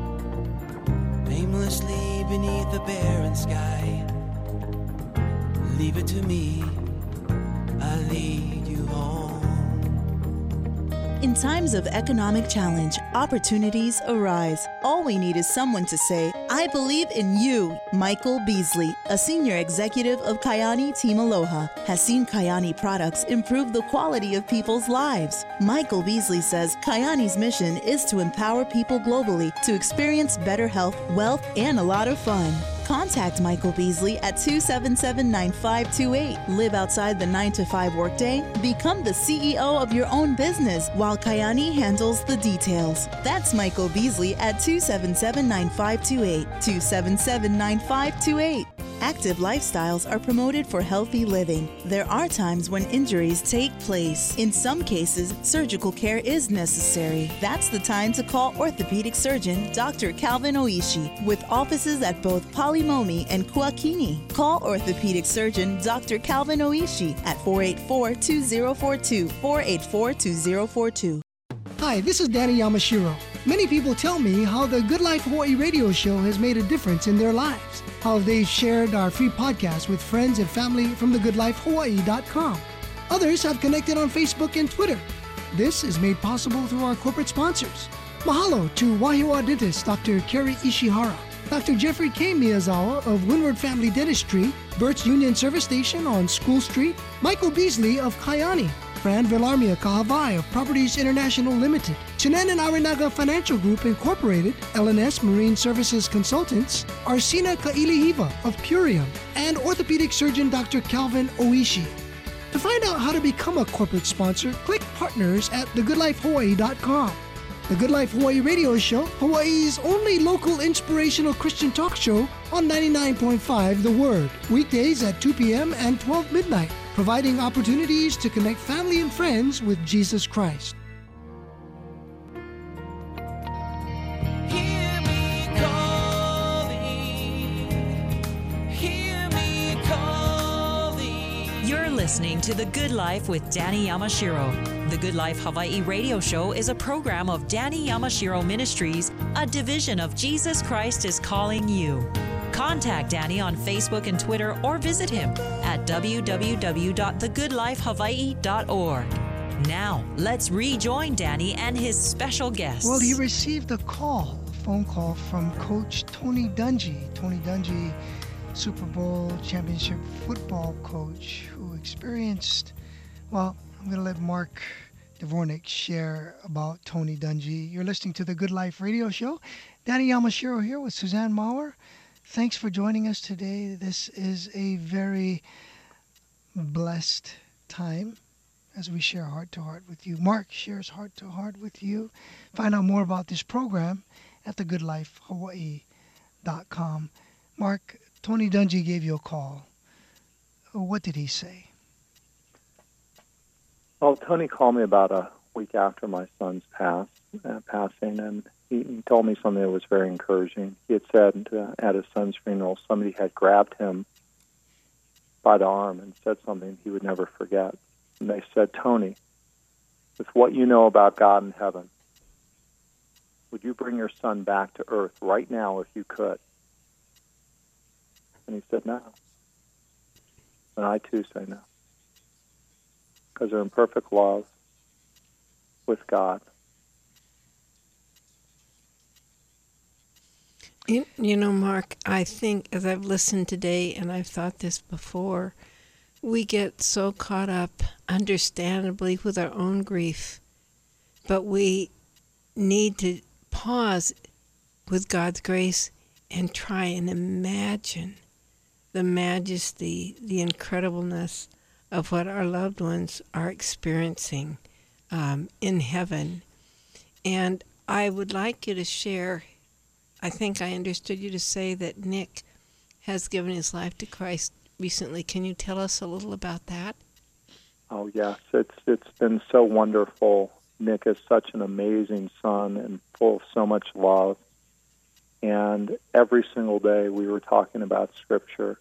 aimlessly beneath the barren sky. Leave it to me, I'll lead you home. In times of economic challenge, opportunities arise. All we need is someone to say, I believe in you. Michael Beasley, a senior executive of Kyani Team Aloha, has seen Kyani products improve the quality of people's lives. Michael Beasley says Kyani's mission is to empower people globally to experience better health, wealth, and a lot of fun. Contact Michael Beasley at two seven seven, nine five two eight. Live outside the nine to five workday. Become the C E O of your own business while Kyani handles the details. That's Michael Beasley at two seven seven, nine five two eight. two seven seven, nine five two eight. Active lifestyles are promoted for healthy living. There are times when injuries take place. In some cases, surgical care is necessary. That's the time to call orthopedic surgeon Doctor Calvin Oishi, with offices at both Polimomi and Kuakini. Call orthopedic surgeon Doctor Calvin Oishi at four eight four, two zero four two, four eight four, two zero four two. Hi, this is Danny Yamashiro. Many people tell me how the Good Life Hawaii radio show has made a difference in their lives, how they've shared our free podcast with friends and family from the good life hawaii dot com. Others have connected on Facebook and Twitter. This is made possible through our corporate sponsors. Mahalo to Wahiawa dentist Doctor Kerry Ishihara, Doctor Jeffrey K. Miyazawa of Windward Family Dentistry, Burt's Union Service Station on School Street, Michael Beasley of Kyani, Fran Villarmia Kahavai of Properties International Limited, Chinan and Arinaga Financial Group Incorporated, L N S Marine Services Consultants, Arsina Kailihiva of Purium, and orthopedic surgeon Doctor Calvin Oishi. To find out how to become a corporate sponsor, click Partners at the good life hawaii dot com. The Good Life Hawaii radio show, Hawaii's only local inspirational Christian talk show on ninety-nine point five The Word, weekdays at two p.m. and twelve midnight, providing opportunities to connect family and friends with Jesus Christ. Hear me calling, hear me calling. You're listening to The Good Life with Danny Yamashiro. The Good Life Hawaii radio show is a program of Danny Yamashiro Ministries, a division of Jesus Christ is Calling You. Contact Danny on Facebook and Twitter or visit him at w w w dot the good life hawaii dot org. Now, let's rejoin Danny and his special guests. Well, he received a call, a phone call from Coach Tony Dungy. Tony Dungy, Super Bowl championship football coach who experienced, well, I'm going to let Mark Dvornik share about Tony Dungy. You're listening to the Good Life radio show. Danny Yamashiro here with Suzanne Maurer. Thanks for joining us today. This is a very blessed time as we share heart to heart with you. Mark shares heart to heart with you. Find out more about this program at the good life hawaii dot com. Mark, Tony Dungy gave you a call. What did he say? Well, Tony called me about a week after my son's pass, uh, passing, and he, he told me something that was very encouraging. He had said uh, at his son's funeral, somebody had grabbed him by the arm and said something he would never forget. And they said, Tony, with what you know about God in heaven, would you bring your son back to earth right now if you could? And he said, no. And I too say no. Because they're in perfect love with God. You, you know, Mark, I think as I've listened today, and I've thought this before, we get so caught up, understandably, with our own grief, but we need to pause with God's grace and try and imagine the majesty, the incredibleness of what our loved ones are experiencing um, in heaven. And I would like you to share, I think I understood you to say that Nick has given his life to Christ recently. Can you tell us a little about that? Oh, yes. It's it's been so wonderful. Nick is such an amazing son and full of so much love. And every single day we were talking about Scripture.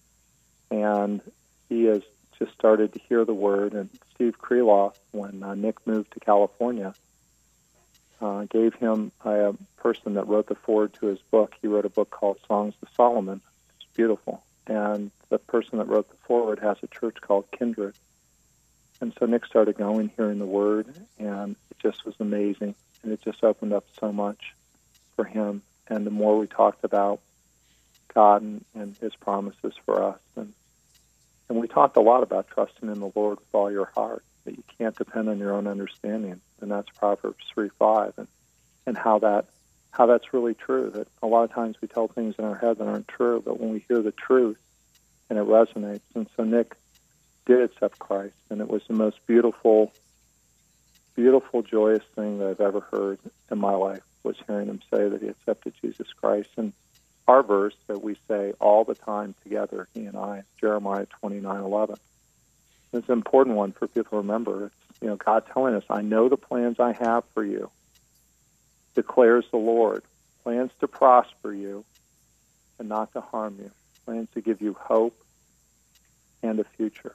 And he has just started to hear the Word. And Steve Kreloff, when uh, Nick moved to California, uh, gave him a, a person that wrote the foreword to his book. He wrote a book called Songs of Solomon. It's beautiful. And the person that wrote the foreword has a church called Kindred. And so Nick started going, hearing the Word, and it just was amazing. And it just opened up so much for him. And the more we talked about God and, and His promises for us, and and we talked a lot about trusting in the Lord with all your heart, that you can't depend on your own understanding, and that's Proverbs three five, and and how that how that's really true. That a lot of times we tell things in our head that aren't true, but when we hear the truth, and it resonates. And so Nick did accept Christ, and it was the most beautiful, beautiful, joyous thing that I've ever heard in my life, was hearing him say that he accepted Jesus Christ. And our verse that we say all the time together, he and I, Jeremiah twenty-nine eleven. It's an important one for people to remember. It's, you know, God telling us, I know the plans I have for you, declares the Lord, plans to prosper you and not to harm you, plans to give you hope and a future.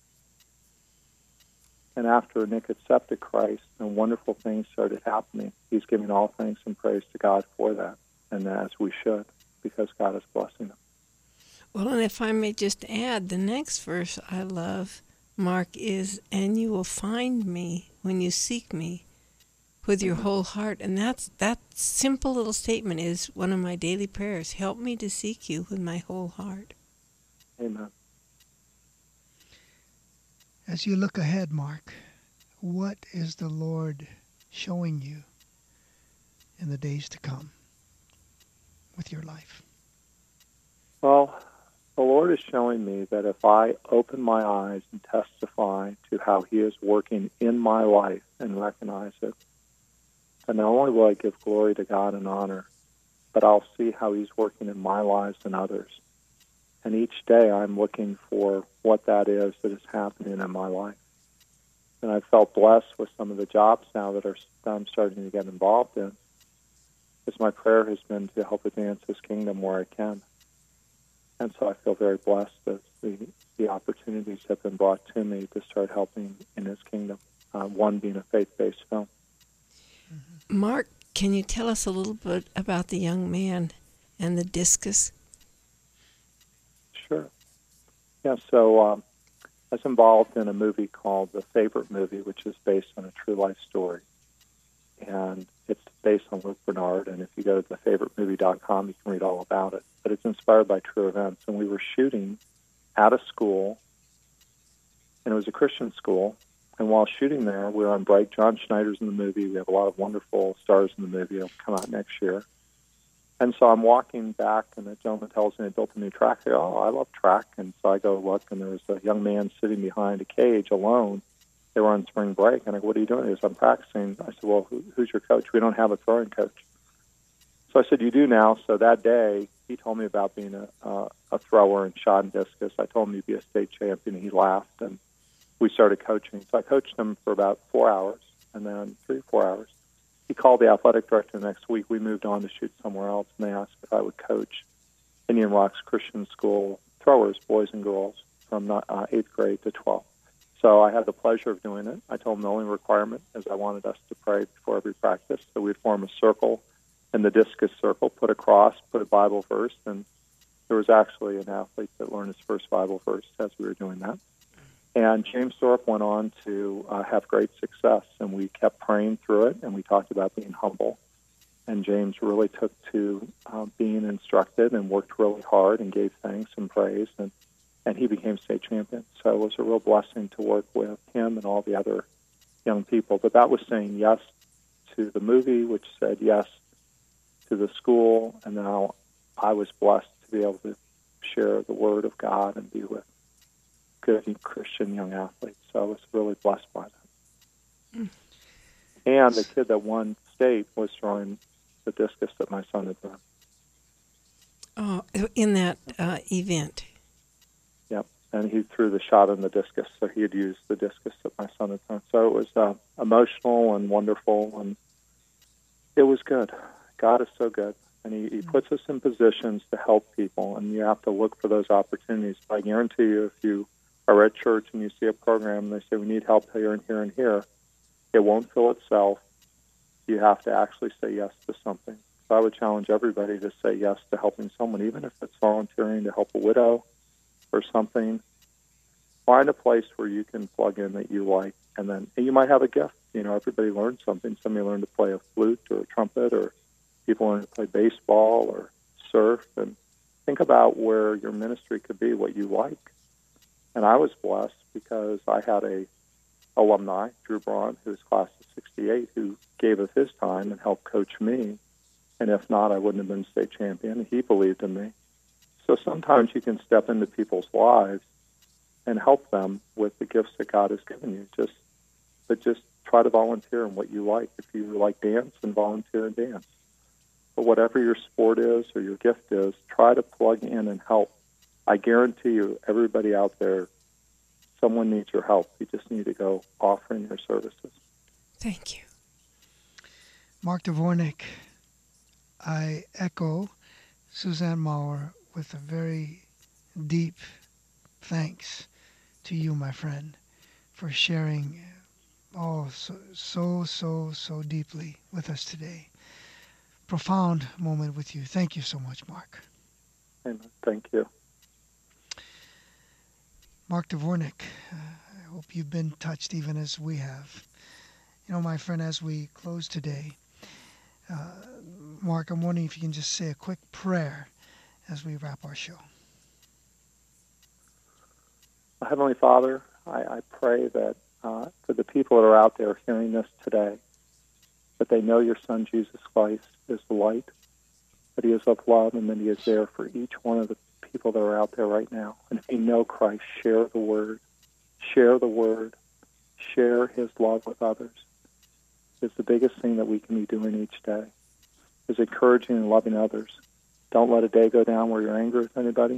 And after Nick accepted Christ and wonderful things started happening, he's giving all thanks and praise to God for that, and as we should, because God is blessing him. Well, and if I may just add, the next verse I love, Mark, is, and you will find me when you seek me with your whole heart. And that's that simple little statement is one of my daily prayers. Help me to seek you with my whole heart. Amen. As you look ahead, Mark, what is the Lord showing you in the days to come with your life? Well, the Lord is showing me that if I open my eyes and testify to how He is working in my life and recognize it, then not only will I give glory to God and honor, but I'll see how He's working in my lives and others. And each day I'm looking for what that is that is happening in my life. And I've felt blessed with some of the jobs now that, are, that I'm starting to get involved in, because my prayer has been to help advance His kingdom where I can. And so I feel very blessed that the, the opportunities have been brought to me to start helping in His kingdom, uh, one being a faith-based film. Mark, can you tell us a little bit about the young man and the discus? Sure. Yeah, so um, I was involved in a movie called The Favorite Movie, which is based on a true life story. And it's based on Luke Bernard, and if you go to the favorite movie dot com, you can read all about it. But it's inspired by true events. And we were shooting at a school, and it was a Christian school. And while shooting there, we were on break. John Schneider's in the movie. We have a lot of wonderful stars in the movie. It'll come out next year. And so I'm walking back, and the gentleman tells me they built a new track. I go, oh, I love track. And so I go look, and there was a young man sitting behind a cage alone. They were on spring break. And I go, what are you doing? He goes, I'm practicing. I said, well, who, who's your coach? We don't have a throwing coach. So I said, you do now. So that day, he told me about being a, uh, a thrower and shot and discus. I told him he'd be a state champion, and he laughed. And we started coaching. So I coached him for about four hours, and then three, four hours. He called the athletic director the next week. We moved on to shoot somewhere else, and they asked if I would coach Indian Rocks Christian School throwers, boys and girls, from uh, eighth grade to twelfth. So I had the pleasure of doing it. I told him the only requirement is I wanted us to pray before every practice. So we'd form a circle in the discus circle, put a cross, put a Bible verse, and there was actually an athlete that learned his first Bible verse as we were doing that. And James Thorpe went on to uh, have great success, and we kept praying through it, and we talked about being humble. And James really took to uh, being instructed and worked really hard and gave thanks and praise. And and he became state champion. So it was a real blessing to work with him and all the other young people. But that was saying yes to the movie, which said yes to the school, and now I was blessed to be able to share the Word of God and be with good Christian young athletes. So I was really blessed by that. Mm. And the kid that won state was throwing the discus that my son had thrown. Oh, in that uh, event. Yep, and he threw the shot in the discus, so he had used the discus that my son had thrown. So it was uh, emotional and wonderful, and it was good. God is so good, and he, he puts us in positions to help people, and you have to look for those opportunities. I guarantee you, if you are at church and you see a program and they say, we need help here and here and here, it won't fill itself. You have to actually say yes to something. So I would challenge everybody to say yes to helping someone, even if it's volunteering to help a widow or something. Find a place where you can plug in that you like, and then and you might have a gift. You know, everybody learns something. Somebody learned to play a flute or a trumpet, or people learn to play baseball or surf. And think about where your ministry could be, what you like. And I was blessed because I had a alumni, Drew Braun, who was class of sixty-eight, who gave of his time and helped coach me. And if not, I wouldn't have been state champion. He believed in me. So sometimes you can step into people's lives and help them with the gifts that God has given you. Just, but just try to volunteer in what you like. If you like dance, then volunteer in dance. But whatever your sport is or your gift is, try to plug in and help. I guarantee you, everybody out there, someone needs your help. You just need to go offering your services. Thank you. Mark Dvornik, I echo Suzanne Maurer with a very deep thanks to you, my friend, for sharing oh so so so so deeply with us today. Profound moment with you. Thank you so much, Mark. Amen. Thank you. Mark Dvornik, uh, I hope you've been touched even as we have. You know, my friend, as we close today, uh, Mark, I'm wondering if you can just say a quick prayer as we wrap our show. Heavenly Father, I, I pray that uh, for the people that are out there hearing this today, that they know your Son, Jesus Christ, is the light, that he is of love, and that he is there for each one of the people that are out there right now. And if you know Christ, share the word. Share the word. Share his love with others. It's the biggest thing that we can be doing each day, is encouraging and loving others. Don't let a day go down where you're angry with anybody.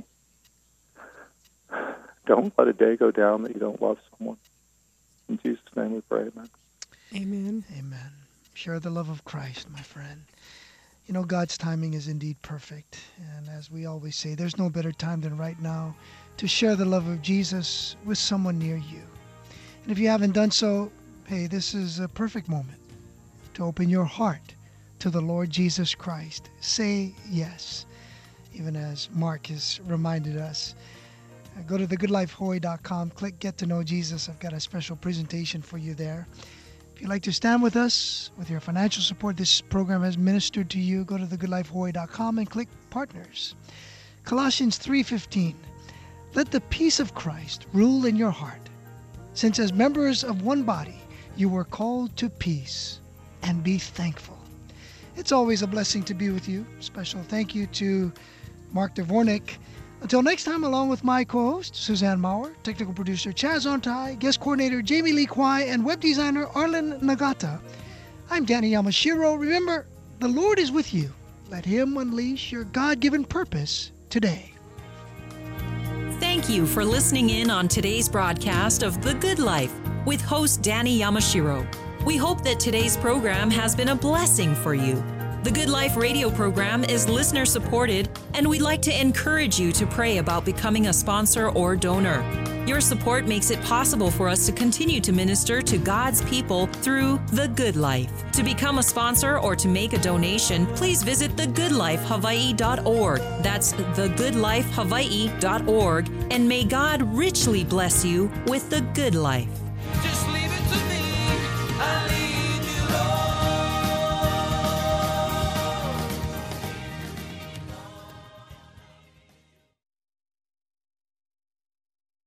Don't let a day go down that you don't love someone. In Jesus' name we pray, amen. Amen. Amen. Share the love of Christ, my friend. You know, God's timing is indeed perfect. And as we always say, there's no better time than right now to share the love of Jesus with someone near you. And if you haven't done so, hey, this is a perfect moment to open your heart to the Lord Jesus Christ. Say yes, even as Mark has reminded us. Go to the good life hawaii dot com, click Get to Know Jesus. I've got a special presentation for you there. If you'd like to stand with us with your financial support, this program has ministered to you, go to the good life hawaii dot com and click Partners. Colossians three fifteen, let the peace of Christ rule in your heart, since as members of one body you were called to peace, and be thankful. It's always a blessing to be with you. Special thank you to Mark Dvornik. Until next time, along with my co-host, Suzanne Maurer, technical producer Chaz Ontai, guest coordinator Jamie Lee Kwai, and web designer Arlen Nagata, I'm Danny Yamashiro. Remember, the Lord is with you. Let him unleash your God-given purpose today. Thank you for listening in on today's broadcast of The Good Life with host Danny Yamashiro. We hope that today's program has been a blessing for you. The Good Life radio program is listener supported, and we'd like to encourage you to pray about becoming a sponsor or donor. Your support makes it possible for us to continue to minister to God's people through The Good Life. To become a sponsor or to make a donation, please visit the good life hawaii dot org. That's the good life hawaii dot org, and may God richly bless you with the good life.